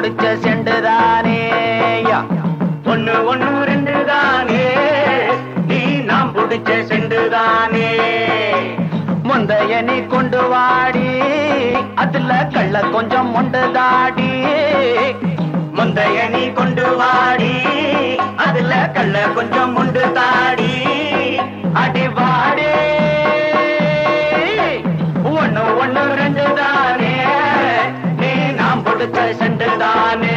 பிடிச்ச செண்டுதானே ஒண்ணு ஒண்ணு ரெண்டு தானே நீ நாம் பிடிச்ச செண்டுதானே முந்தைய நீ கொண்டு வாடி அதுல கள்ள கொஞ்சம் மொண்டு தாடி முந்தைய நீ கொண்டு வாடி அதுல கள்ள கொஞ்சம் மொண்டு தாடி அடி வாடி ஒண்ணு ஒண்ணு ரெண்டு தானே நீ நாம் பிடிச்ச செண்டு தானே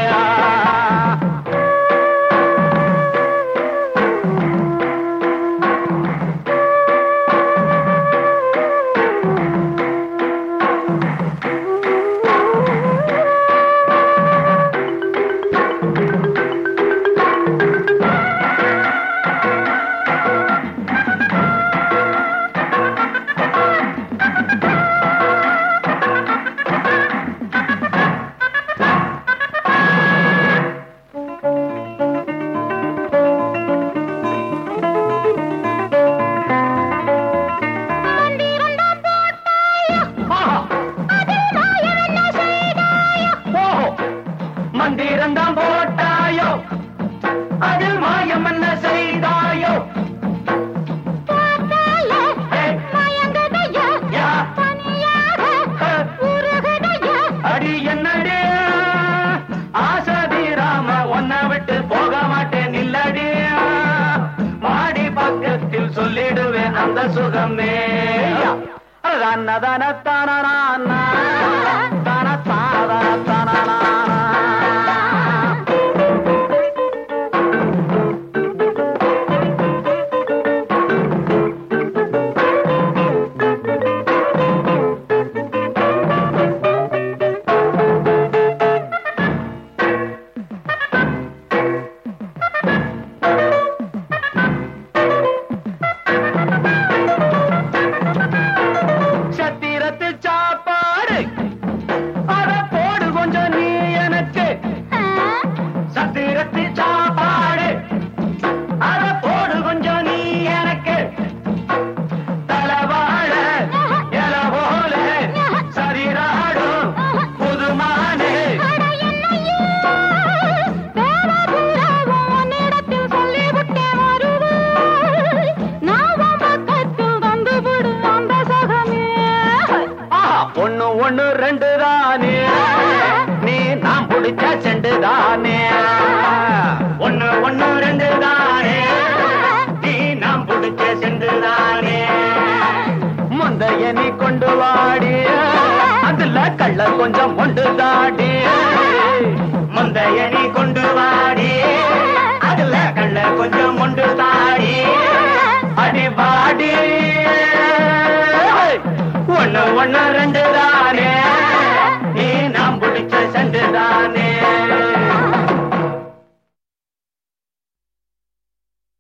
மந்திரந்தான் போட்டாயோ அதில் மாயம் என்ன செய்தாயோ அடி என்னடி ஆசதி ராம ஒன்ன விட்டு போக மாட்டேன் இல்லடி மாடி பக்கத்தில் சொல்லிடுவேன் அந்த சுகமே தான தான ஒண்ணு ஒண்ணு ரெண்டு தானே நீ நாம் பிடிச்ச செண்டு தானே ஒண்ணு ஒண்ணு ரெண்டு தானே நீ நாம் பிடிச்ச செண்டு தானே முந்தைய நீ கொண்டு வாடி அதுல கள்ள கொஞ்சம் கொண்டு தாடி முந்தைய நீ கொண்டு வாடி அதுல கள்ள கொஞ்சம் கொண்டு தாடி அடி வாடி ஒண்ணு ஒண்ணு ரெண்டு